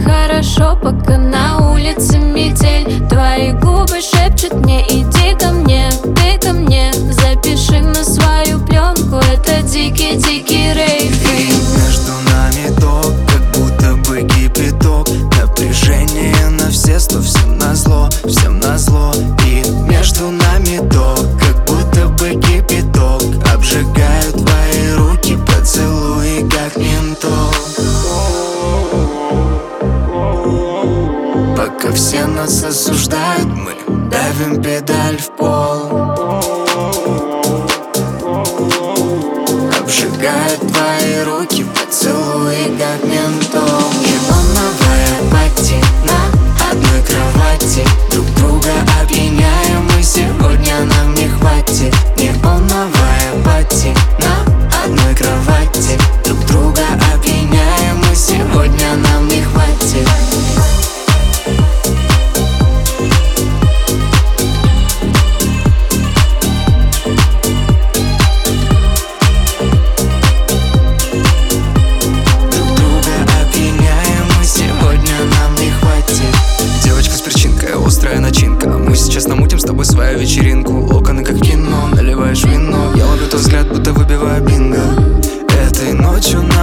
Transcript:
хорошо, пока на улице метель. Твои губы шепчут мне: иди ко мне, ты ко мне. Запиши на свою пленку, это дикий-дикий рейв. И между нами ток, как будто бы кипяток. Напряжение на все 100, всем назло, всем назло. И между нами ток, как будто бы кипяток. Обжигают твои руки, поцелуи, как ментол. Пока все нас осуждают, мы давим педаль в пол. Обжигают твои руки, поцелуи, как ментол. Неоновая пати на одной кровати. Друг друга опьяняем, и сегодня нам не хватит. Неоновая пати на одной кровати. Друг друга опьяняем, и сегодня нам не хватит. Острая начинка. Мы сейчас намутим с тобой свою вечеринку. Локоны как в кино, наливаешь вино. Я ловлю тот взгляд, будто выбиваю бинго. Этой ночью